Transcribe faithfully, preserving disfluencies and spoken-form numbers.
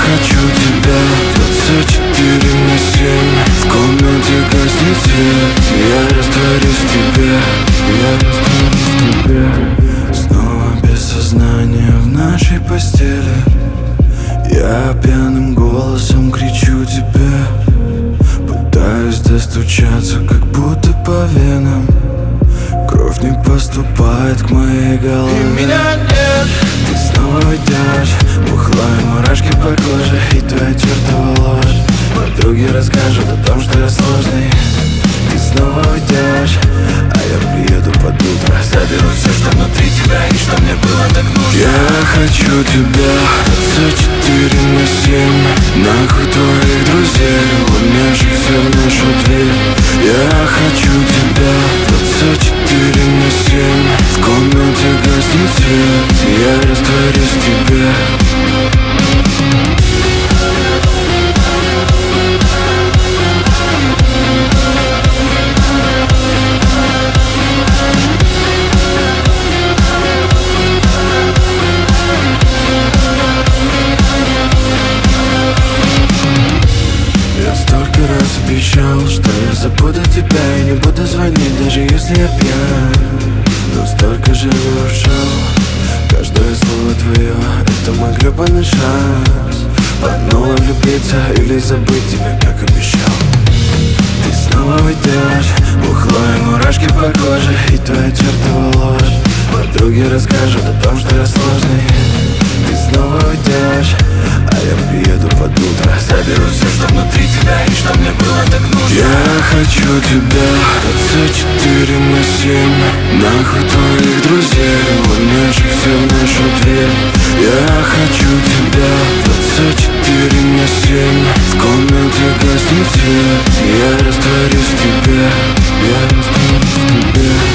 хочу тебя двадцать четыре на семь. В комнате гаснет свет, я растворюсь в тебе, я растворюсь в тебе. Снова без сознания в нашей постели, я пьяным голосом кричу тебе. Пытаюсь достучаться, как будто по венам. Кровь не поступает к моей голове. И меня нет. Ты снова уйдешь, бухла и мурашки по коже, и твоя чертова ложь. Подруги расскажут о том, что я сложный. Ты снова уйдешь, а я приеду под утро, заберу все, что внутри тебя и что мне было так нужно. Я хочу тебя двадцать четыре на семь. Нахуй твоих друзей, ломящихся в нашу дверь. Я хочу тебя двадцать четыре на семь. В комнате гаснет свет, я растворюсь в тебе. Обещал, что я забуду тебя и не буду звонить, даже если я пьян. Но столько же нарушал. Каждое слово твое — это мой гребаный шанс. Поднула влюбиться или забыть тебя, как обещал. Ты снова уйдешь, бухла и мурашки по коже, и твоя чертова ложь. Подруги расскажут о том, что я сложный. Ты снова уйдешь, а я приеду под утро, заберу все, что внутри тебя и что мне было так нужно. Я хочу тебя двадцать четыре на семь. Нахуй твоих друзей, ломящихся в нашу дверь. Я хочу тебя двадцать четыре на семь. В комнате гаснет свет, я растворюсь в тебе, я растворюсь в тебе.